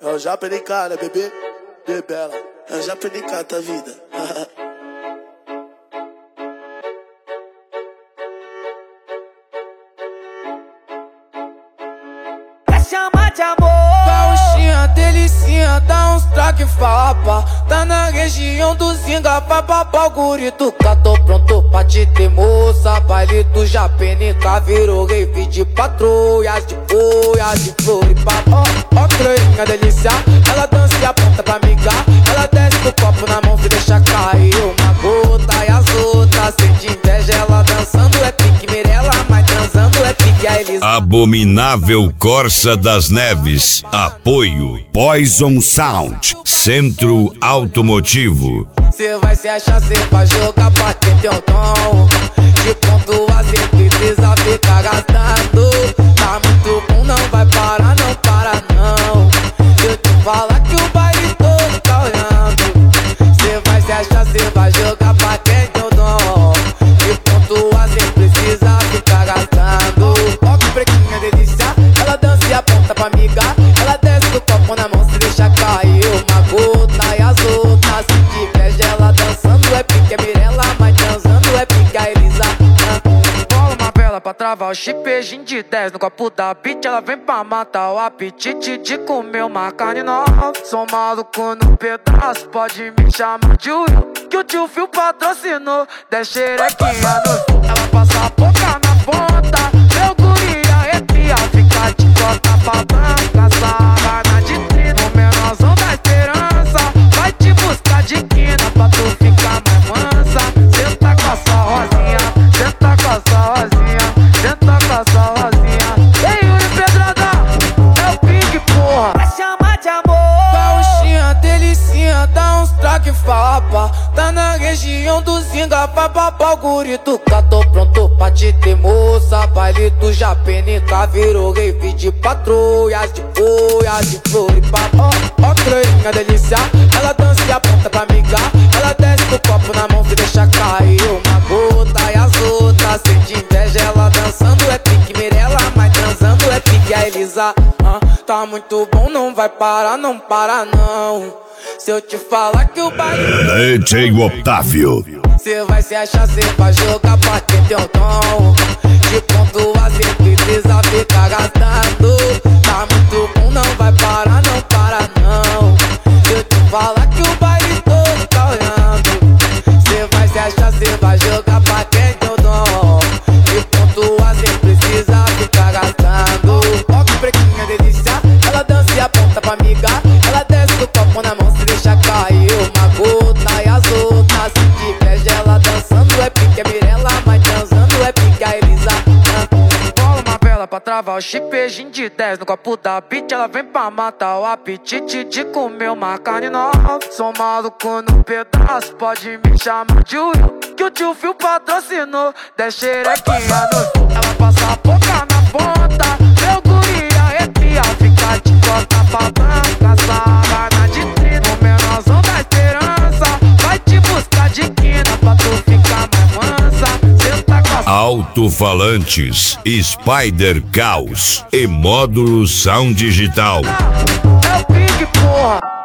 Eu já perdi cara, bebê, bebela. Eu já perdi cara, tá vida. Chama de amor. Gauchinha, delicinha, dá uns traque fapa. Tá na região do Zinga, vai papar o gurito. Tô pronto pra te ter moça. Baile do Japenica virou rave de patrulhas, de boias, de Floripa. Ó, croinha delícia, ela dança e aponta pra migar. Ela desce com o copo na mão e deixa cair uma gota. E as outras sente inveja, ela dançando é pique Mirella, mas transando é pique a Elisa. Abominável Corsa das Neves. Apoio Poison Sound, Centro Automotivo. Cê vai se achar, cê vai jogar pra ter teu tom. De ponto a cê precisa ficar gastando. Tá muito bom, não vai parar, não para não. Se eu te falar que o baile todo tá olhando, cê vai se achar, cê vai jogar pra ter teu dom. De ponto a cê precisa ficar gastando. Ó que pretinha delícia, ela dança e aponta pra migar. Ela desce do copo na mão, se deixa cair uma gota. E as outras se diverge, ela dançando é pique a Mirella, mas transando é pique a Elisa. Bola uma vela pra travar o chip, beijinho de 10 no copo da beat. Ela vem pra matar o apetite de comer uma carne nova. Sou maluco no pedaço, pode me chamar de Will, que o tio Phil patrocinou. Desce xerequinha no... Ela passa a boca na ponta, meu guri arrepia, fica de costa pra banca. Savana de trino, menorzão da esperança, vai te buscar de quina pra tu ficar mais mansa. Senta com a sua rosinha, senta com a sua rosinha, senta com a sua rosinha. Ei, Yuri Pedrada, é o Pink, porra. Vai chamar de amor. Gauchinha, delicinha, dá uns traque fapa. Tá na região do Zinga, vai papar o gurito. Tô pronto pra te ter moça. Baile do Japenica virou rave de patrulhas, de boias, de Floripa. Ó, croinha delícia, ela dança e aponta pra migar. Ela desce com o copo na mão e deixa cair uma gota. E as outras sente inveja, ela dançando é pique Mirella, mas transando é pique a Elisa. Tá muito bom, não vai parar, não para não. Se eu te falar que o baile DJ Otávio. cê vai se achar, cê vai jogar pra ter teu tom. De ponto a cê precisa ficar gastando. Tá muito bom, não vai parar, não para não. Se eu te falar que o baile todo tá olhando, cê vai se achar, cê vai jogar pra ter teu dom. De ponto a cê precisa ficar gastando. Ó que pretinha delícia, ela dança e aponta pra migar. Ela desce do copo na mão, se deixa cair uma gota. E as outras se diverge, ela dançando é pique a Mirella, mas transando é pique a Elisa. Bola uma vela pra travar o chip, beijinho de 10 no copo da beat. Ela vem pra matar o apetite de comer uma carne nova. Sou maluco no pedaço, pode me chamar de Will, que o tio Phil patrocinou. Desce xerequinha no... Ela passa a boca na ponta, meu guri arrepia, fica de costa pra banca. Savana de trino, menorzão da esperança, vai te buscar de quina pra tu ficar mais mansa. Senta com a... Alto-falantes, Spider Caos e módulo Sound Digital. É o Pink, porra.